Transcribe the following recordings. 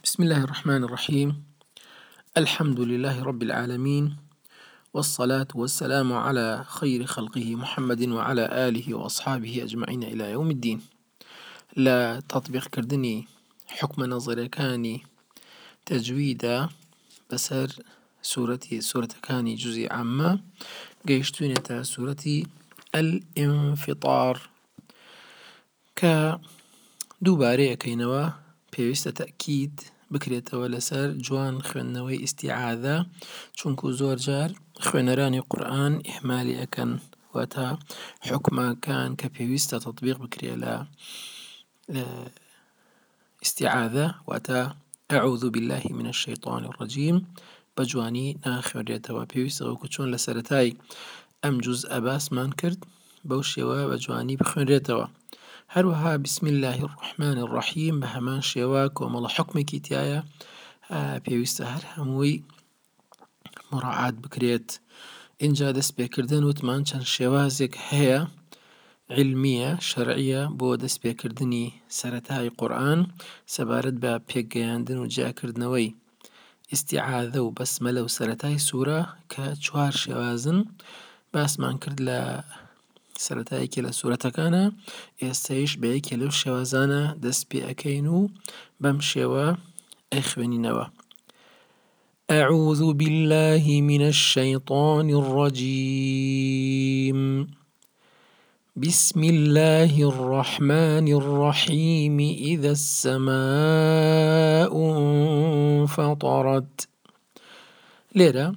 بسم الله الرحمن الرحيم. الحمد لله رب العالمين، والصلاة والسلام على خير خلقه محمد وعلى آله وأصحابه أجمعين إلى يوم الدين. لا تطبيق كردني حكم نظريكاني تجويدا بسر سورة كاني جزء عامة قيشتونيتا سورة الانفطار كدوباري كينوا پێویستە تأكيد بکرێتەوە لەسەر جوان خوێندنەوەی ئیستیعاذە، چونکو زۆر جار خوێنەرانی قورئان ئیهمالی ئەکەن، واتە حکمەکان کە پێویستە تەطبیق بکرێ لە ئیستیعاذە، واتە ئەعوذ بالله من الشيطان الرجيم بەجوانی ناخوێنرێتەوە. پێویستە وەکو چۆن لە سەرەتای ئەم جوزئە باسمان کرد بەو شێوە بەجوانی بخوێنرێتەوە. هەروەها بسم الله الرحمن الرحيم بە هەمان شێوە کۆمەڵە حکمێکی تایە پێویستە هەر هەمووی مراعات بکرێت. اینجا دەستپێکردن وتمان چەند شێوازێک هەیە علمیە شەرعیە بۆ دەستپێکردنی سەرەتای قورئان سەبارەت بە پێگەیاندن و جیاکردنەوەی ئیستیعاذە و بەسمەلە و سەرەتای سوورە کە 4 شێوازن باسمان کرد لە سەرەتایەکی لە سوورەتەکانە. ئێستایش بە یەکێ لەو شێوازانە دەست پێ ئەکەین و بەم شێوە ئەیخوێنینەوە. أعوذ بالله من الشيطان الرجيم بسم الله الرحمن الرحيم إذا السماء انفطرت. لێرە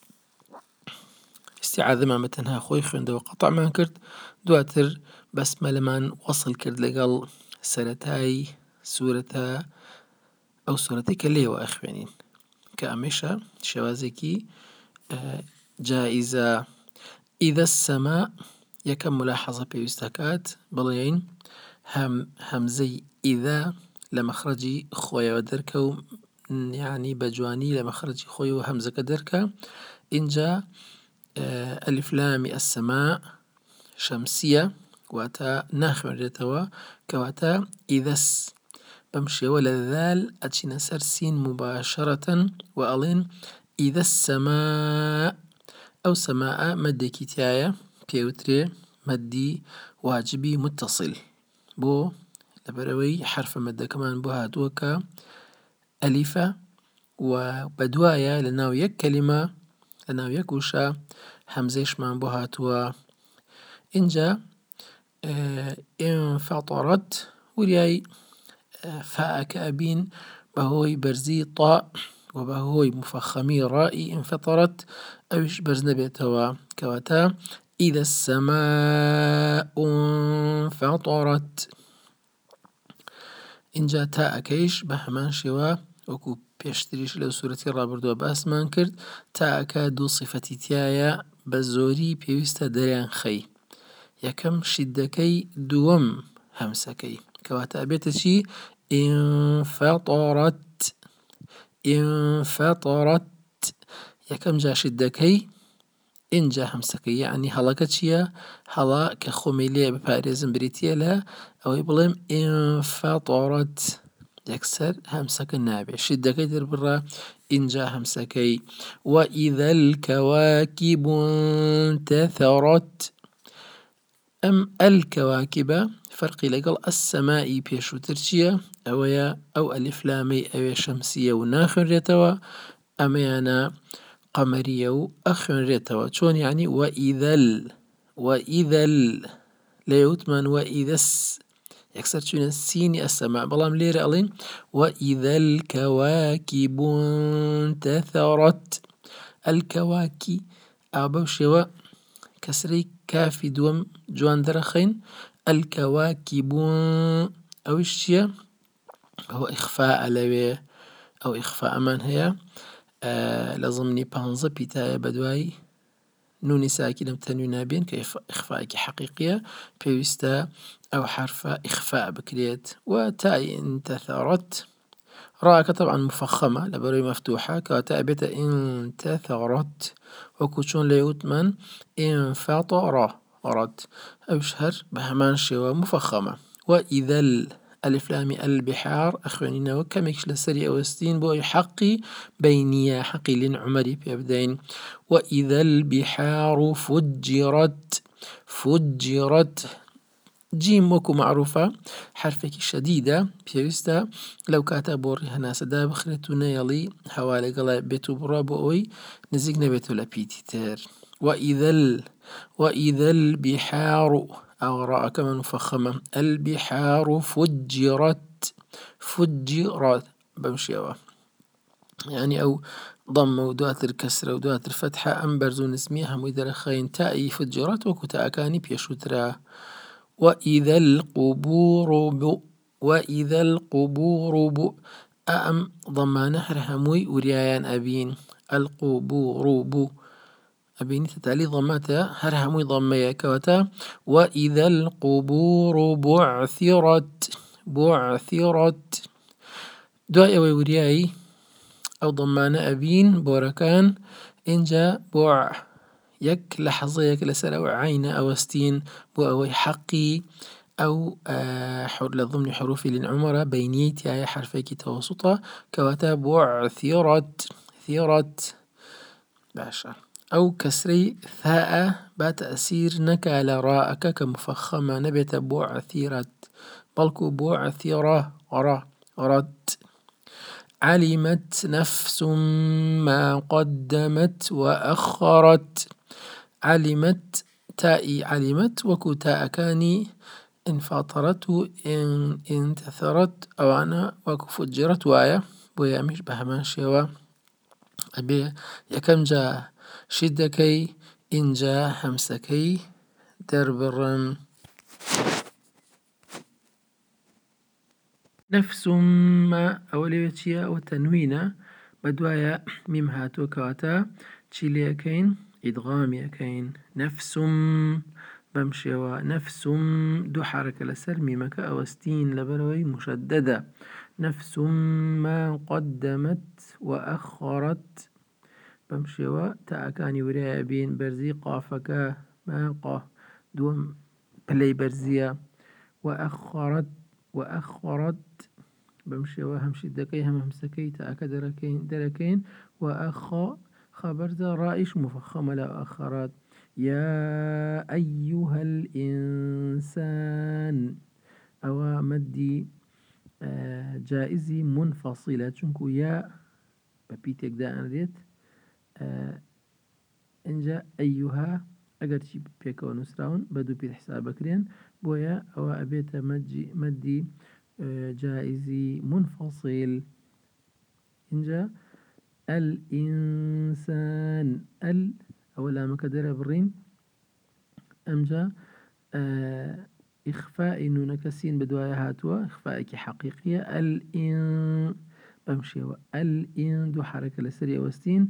استیعاذەمان بەتەنها خۆی خوێندەوە قەتەعمان کرد، دواتر بەسمەلەمان وەصل کرد لەگەڵ سەرەتای سوورەتە، ئەو سوورەتەی کە لێیەوە ئەخوێنین کە ئەمەیشە شێوازێکی جائیزە. إذا السماء یەکەم ملاحەزە پێویستە کات بڵێین هەمزەی ئیذا لە مەخرەجی خۆیەوە دەرکە و یعنی بەجوانی لە مەخرەجی خۆیەوە هەمزەکە دەرکە. اینجا ئەلیف لامی السماء شەمسیە واتە ناخوێنرێتەوە کەواتە ئیذەس. بەم شێوە لە ذال ئەچینە سەر سین مباشرەتەن و ئەڵێن ئیذە السەماء. ئەو سەماءە مەدێکی تایە پێوترێ مەدی واجبی متصل بۆ لەبەرەوەی حرفە مەدەکەمان بۆ هاتووە کە ئەلیفە و بەدوایە لە ناو یەک کەلیمە لە ناو یەک وشە هەمزەیشمان بۆ هاتووە. اینجا انفطرت وریای فاءەکە ئەبین بەهۆی بەرزی طا و بەهۆی مفەخەمی ڕائی انفطرت ئەویش بەرز نەبێتەوە کەواتە إذا السماء انفطرت. اینجا تاءەکەیش بە هەمان شێوە وەکو پێشتریش لەو سوورەتی ڕابردووە باسمان کرد، تاءەکە دوو سیفەتی تایە بە زۆری پێویستە دەریان خەی. یەکەم شیددەکەی، دووەم هەمسەکەی کەواتە ئەبێتە چی؟ انفطرت. انفطرت یەکەم جا شیددەکەی، اینجا هەمسەکەی، یعنی هەڵەکە چییە؟ هەڵە کە خۆمی لێ بپارێزم بریتیە لە ئەوەی بڵێم انفطرت یەکسەر هەمسەکە نابێ، شیددەکەی دەربڕا اینجا هەمسەکەی. وإذا الكواكب انتثرت. ئەم الکەواکبە فەرقی لەگەڵ ئەسسەمائی پێشووتر چییە؟ ئەوەیە ئەو ئەلیف لامەی ئەوێ شەمسیە و ناخوێنرێتەوە، ئەمەیانە قەمەریە و ئەخوێنرێتەوە. چۆن یعنی؟ وإذا لێوتمان وإذا یەکسەر چوونە سینی ئەسسەما، بەڵام لێرە ئەڵێن وإذا الكواكب انتثرت. الکەواکی ئا بەو شێوە کەسرەی کافی دووەم جوان دەرەخەین. الكواكب ئەویش چییە؟ ئەوە ئیخفاءە لەوێ، ئەو ئیخفاءەمان هەیە لە ضمنی 15 پیتایە بەدوای نونی ساکینە تەنوین بێن کە ئیخفاءێکی حەقیقیە، پێویستە ئەو حرفە ئیخفاء بکرێت. و تای انتثرت ڕاکە طبعا مفەخەمە لەبەرەوەی مەفتوحە کەواتە ئەبێتە انتثرت وەکو چۆن لێوتمان انفطرت ئەوش هەر بە هەمان شێوە مفەخەمە. وإذا ألف لام البحار أخوانينەوە کەمێکش لەسەری ئەوەستین بۆ حەقی بەینیە حەقی لێن عومەری پێ بدەین. وإذا البحار فجرت فجرت جيم وەکو معروفە حرفێکی شەدیدە پێویستە لەو کاتە بۆ ڕێهەناسەدا بخرێت و نەیەڵی هەوا لەگەڵا بێت و بڕوا بۆ ئەوەی نزیک نەبێتەوە لە پیتی تر. وإذا البحار أو راء مفخمة البحار فجرت بمشيوة يعني أو ضم ودوات الكسرة ودوات الفتحة أم برزون اسميها مدر خين تائي فجرت وكتا أكاني بيشوترا. وإذا القبور أم ضمان هموي وريايان أبين القبور أبيني تتالي ضماتها هر هموي ضمية كوتا. وإذا القبور بعثرت دعاء ورياي أو ضمان أبين بوركان إنجا يك لحظيك لسر أو عين أوستين بو أوي حقي أو لضمن حروف للعمرة بينيتي أي حرفيك توسطة كواتا ثيرت باشا أو كسري ثاء بتأثير نكال راءك كمفخمة نبت بعثرت بلكو بعثرة رد. علمت نفس ما قدمت وأخرت علمت تائي علمت وكو تاء كاني إن فاطرت إن انتثرت أو أنا وكو فجرت وايا بويا مش بهمان شيوا أبي يكم جا شدكي إن جا همسكي دربرن. نفس ما أوليتشيا وتنوينة بدوايا ميم هاتو كواتا تشيليكين إدغاميكين نفس بمشيوا نفس دو حركة لسر ميمك أوستين لبروي مشددة. نفس ما قدمت وأخرت بمشيوا تأكاني ورايا بين برزي قافك ما قا دوم بلي برزية. وأخرت بمشيوا همشي دكي همسكي تأكا دركين خبرت رائش مفخمة لا أخرت. يا أيها الإنسان أو مدي جائزي منفصلة چونكو يا ببيتك دا أنريت إنجا أيها أجر شي بيكو نسراون بدو بيت حساب كرين بويا أو أبيت مدي جائزي منفصل. إنجا الإنسان أولا مكدر برين أمجا إخفاء نون كسين بدوايا هاتوا إخفائك حقيقية بمشيوا دو حركة لسرية وستين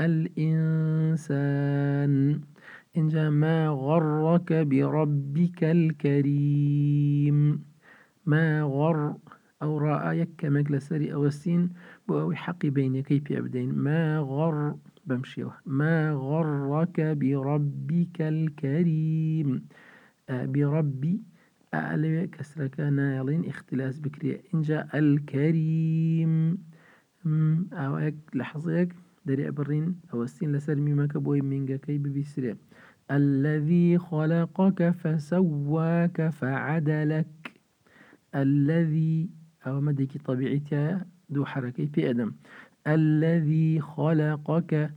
الإنسان. إنجا ما غرك بربك الكريم ما غر أو راء يك مجلسري أو السين بو حقي بين كيف يبدين ما غر بمشيوه ما غرك بربك الكريم بربي أعلى كسرك نايلين اختلاس بكري إنجا الكريم أو أك لحظيك دري برين أو السين لسر ميمك بوي منجا كي ببسري. الذي خلقك فسواك فعدلك الذي أو مديك طبيعتها دو حركة في أدم. الذي خلقك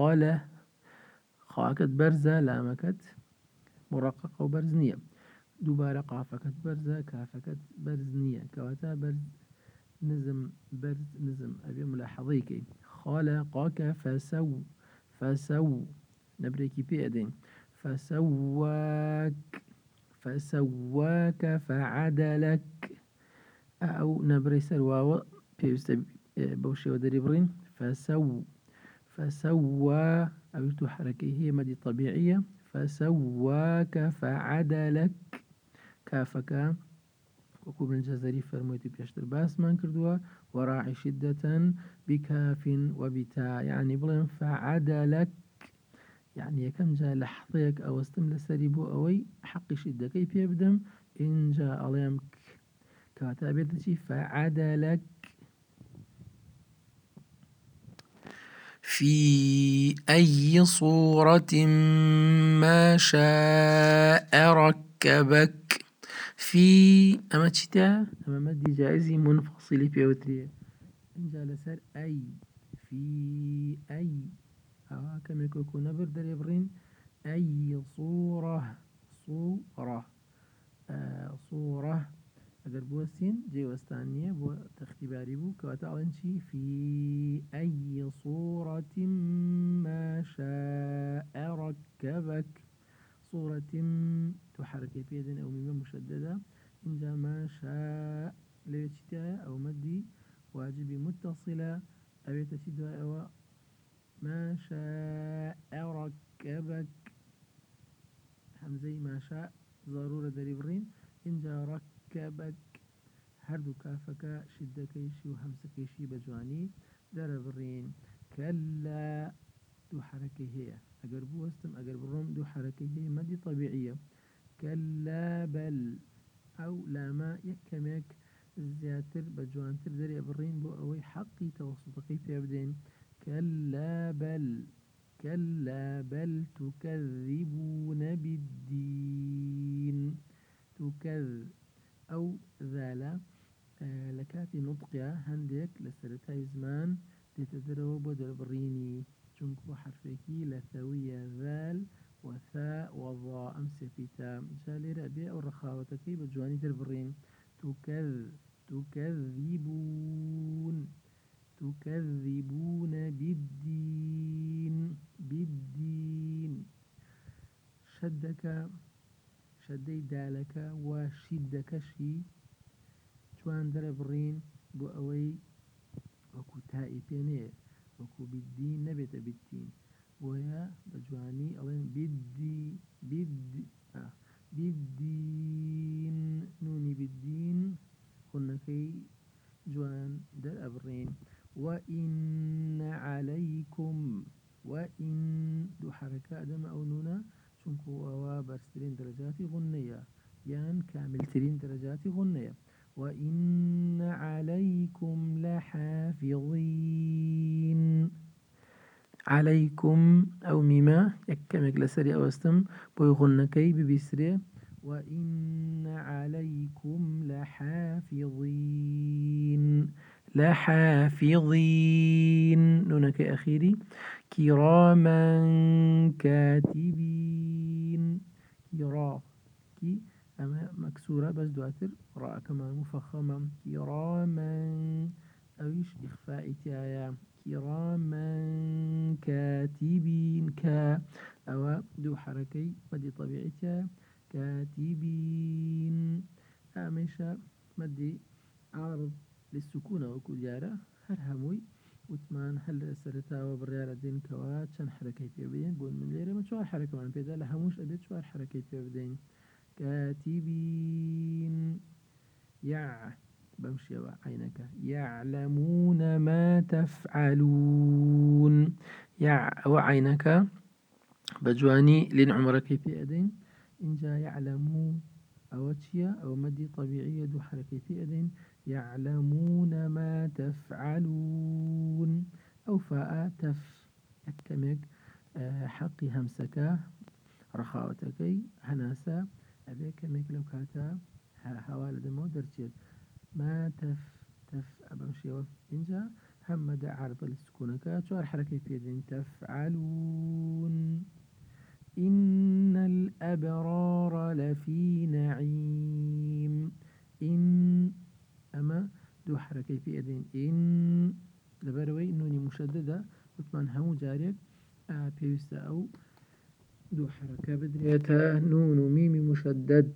خاكت برزة لامكت مرققة وبرزنية دوبارة قافكت برزة كافكت برزنية كواتا برز نزم أبي ملاحظيكي خلقك فسو نبريكي في أدين فسواك فعدلك أو نبري سرواو بيست بوشي ودريبرين فسوى أو حركة هي مدي طبيعية فسواك فعدلك كافك وكوب الجزري فرمويتي بيشتر باس من كردوا وراعي شدة بكاف وبتاء يعني بلين فعدلك يعني كم جاء لحظيك أو استمل سريبو أوي حق شدة كيف يبدم إن جاء عليمك كواتا بيتشي فعدلك في أي صورة ما شاء ركبك في أما تشتا أما مدي جائزي منفصلي بيوتري إن جالسر أي في أي كم يكون بردر يبرين أي صورة صورة صورة أجر بوستين جي وستانية بو تختباري بو كواتالنشي في أي صورة ما شاء ركبك صورة تحرك بيد أو ميم مشددة إن جاء ما شاء ليتشتاء أو مدي واجب متصلة أو يتشدها أو ما شاء ركبك همزي ما شاء ضرورة دريبرين إن جاء ركبك هردو كافك شدكيشي وهمسكيشي بجواني دربرين كلا دو حركة هي أقر بوستم أقر بالروم دو حركة هي مدي طبيعية كلا بل أو لاما يكمك زياتر بجوانتر دري أبرين بو أوي حقي توسطقي في أبدين كلا بل تكذبون بالدين تكذب أو ذالا لكاتي نطقها هندك لسرتاي زمان تتدرو بدر بريني چونكو حرفكي لثوية ذال وثاء وضاء أمسكتا جالي رأبي أو رخاوتكي بجواني دربرين تكذبون بالدين شدك شدي دالك وشدكشي جوان دربرين بو أوي وەکو تائی پێ نەیە وەکو بیددین نەبێتە بیدتین بۆیە بە جوانی ئەڵێن بیددین نونی بیددین خونەکەی جوان دەرئەبڕین وئین عەلەیکم وئین دوو حەرەکە ئەدەمە ئەو نونە چونکو ئەوە بەرزترین دەرەجاتی غوننەیە یان کاملترین دەرەجاتی غوننەیە وإن عليكم لحافظين عليكم أو ميما يكمك لسري أو استم بويغنكي ببسري وإن عليكم لحافظين نونك أخيري كراما كاتبين كي أما مكسورة بس دواتر راء كمان مفخمة كراما أويش إخفاء تايا كراما كاتبين أو دو حركي مدي طبيعتها كاتبين أميشا مدي عارض للسكون وكجارة هر هموي وثمان هل سرتا وبريالة دين كوات شن حركي في بدين بون من ليرة ما شوار حركة من بيدا لهموش أبيت شوار حركي في بدين كاتبين بمشي عينك يعلمون ما تفعلون وعينك بجواني لين عمرك في أدين إن جاء يعلمون أو تشيا أو مدي طبيعية دو حركة في أدين يعلمون ما تفعلون أو فاء أكمك حقي همسكا رخاوتكي هناسا أبيك ميك لو كاتا حوالي دمو درجير ما أبمشي إنجا هم دا عرض للسكونك شو الحركة في يدين تفعلون إن الأبرار لفي نعيم إن أما دو حركة في يدين إن لبروي نوني مشددة وثمان همو جاريك بيوستا أو دو حركة بدريتها نون وميم مشدد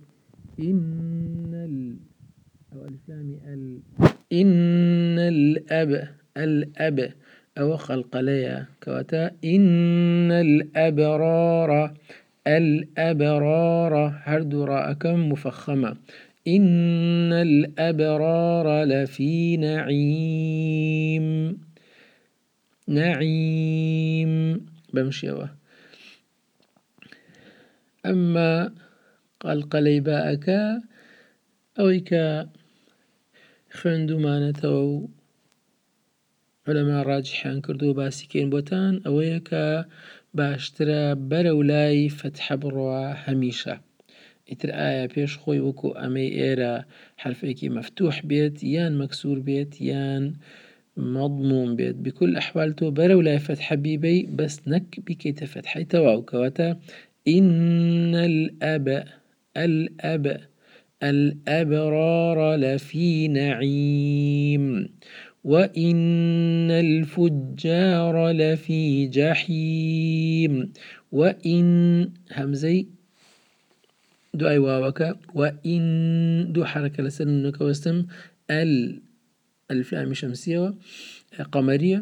أو الإسلام إن الأب أو خلق ليا كواتا إن الأبرار هرد راءكم مفخمة إن الأبرار لفي نعيم بمشيوه أما قلقلي باءك أويك خوێندومانەتەوە و عولەما ڕاجحیان کردووە باسیکەین بۆتان ئەوەیە کە باشترە بەرەو لای فەتحە بڕۆە هەمیشە. ئیتر ئایا پێش خۆی وەکو ئەمەی ئێرە حرفێکی مەفتوح بێت یان مەکسور بێت یان مەضموم بێت، بكل ئەحوال تۆ بەرەو لای فەتحە بیبەی بەس نەک بیکەیتە فەتحەی تەواو کەواتە إن الأب الأبرار لفي نعيم وإن الفجار لفي جحيم وإن همزي دوای واوەکە وإن دوو حرەکە لەسەر نونەکە وەستم ئەلف لامی شەمسیەوە قەمەریە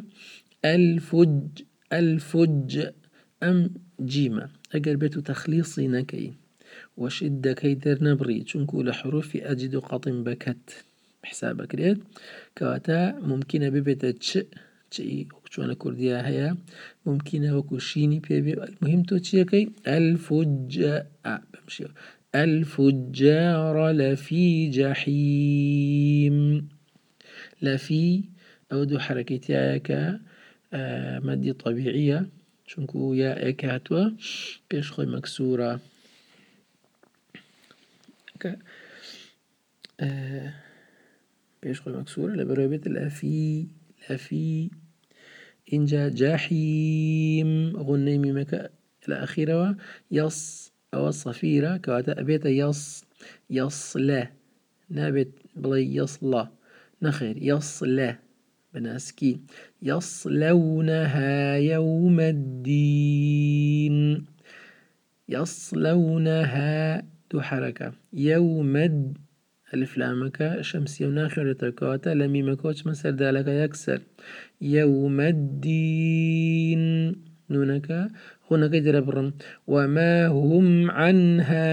الفج ئەم جیمە ئەگەر بێت و تەخلیصی نەکەی وەشیدەکەی دەرنەبڕی چونکو لە حروفی ئەجد و قەتیم بەکەت حساب بکرێت کەواتە ممکنە ببێتە چی چۆنە کوردیە هەیە ممکنە وەکو شینی پێبێ المهم تۆ چیەکەی بەمشێوە الفجار لفي جحيم لفي ئەو دوو حرەکەی تایە کە مەدی طەبیعیە چونکو یائێک هاتووە پێش خۆی مەکسورە پێش خۆی مەکسورە لەبەرەوە بێت لەفی اینجا جاحیم غونەی میمەکە لە ئەخیرەوە یەس ئەوە سەفیرە کەواتە ئەبێتە یەسلە نابێت بڵێ یەسڵە نەخێر یەسلە بەناسکی يصلونها يوم الدين يصلونها دو حركة يوم ألف لامك شمسية وناخرة كواتا لميمكوش من سردالك يكسر يوم الدين نونك هناك دربرم وما هم عنها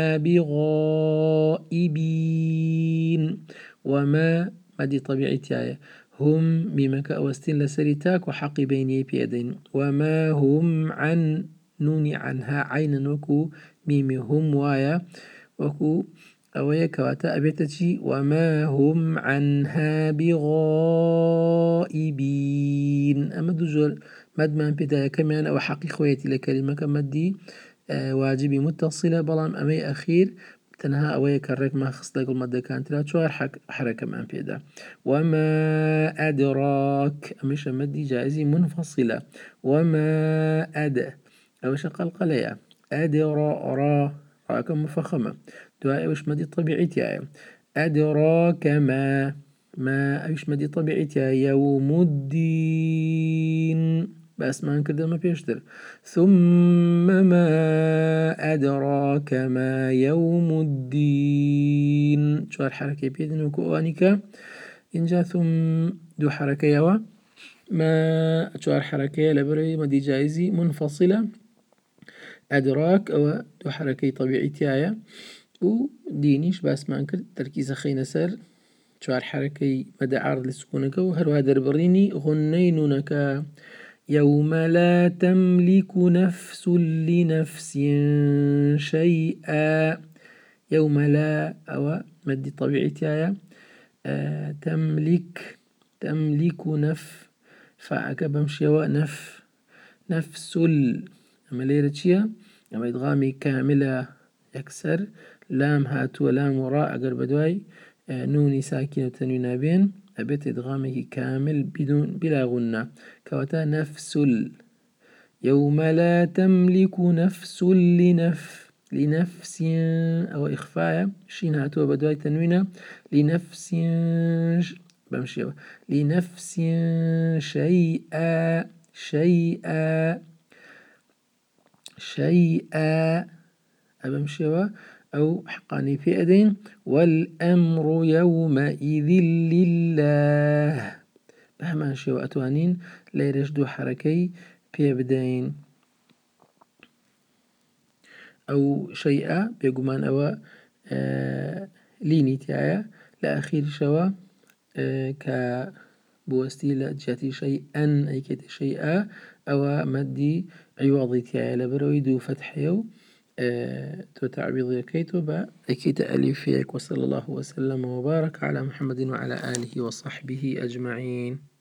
بغائبين وما مدي طبيعي تاية هم ميمك أوستين لسريتاك وحقي بيني بيدين وما هم عن نوني عنها عين وكو ميمي هم وايا وكو أويا كواتا أبيتشي وما هم عنها بغائبين أما دوزور مد من بداية كمان أو حقي خويتي لكلمة كمدي واجبي متصلة بلام أمي أخير تنها أويا كرك ما خص لقل مدى كانت لا شوار حركة من بيدا وما أدراك أمش مدي جائزي منفصلة وما أوش قلقلية أدرا راكم مفخمة دعاء وش مدي طبيعتي أدراك ما أوش مدي طبيعتي يوم الدين بس ما نكدر ما بيشتر ثم ما أدراك ما يوم الدين شو الحركة بيدن وكوانيكا إنجا ثم دو حركة يوا ما شو الحركة لبري مدي جائزي منفصلة أدراك أو دو حركة طبيعي تايا ودينيش بس ما نكر تركيز خينا سر شو الحركة مدى عرض لسكونك وهرو هذا بريني غنينونك يوم لا تملك نفس لنفس شيئا يوم لا أو مدي طبيعي تايا تملك فعك بمشي نفس أما ليرة شيا أما إدغامي كاملة يكسر لام هاتو لام وراء أقر بدواي نوني ساكنة وتنوين بين أبيت إدغامه كامل بلا غنة كوتا نفس يوم لا تملك نفس لنفس أو إخفاء شين هاتو بدواي تنوينة لنفس بمشي لنفس شيئا أبمشيوا أو حقاني في أدين والأمر يومئذ لله بهما شيوا أتوانين لا يرشدوا حركي بيبدين أو شيئا بيقومان أو ليني تايا لأخير شوا كبوستي لأجاتي شيئا أي كتي شيئا أو مدي عوضي تايا لبروي دو فتحيو تۆ تعویضەکەی تۆ بە ئەیکەیتە ئەلیفێک وصلى الله وسلم وبارك على محمد وعلى آله وصحبه أجمعين.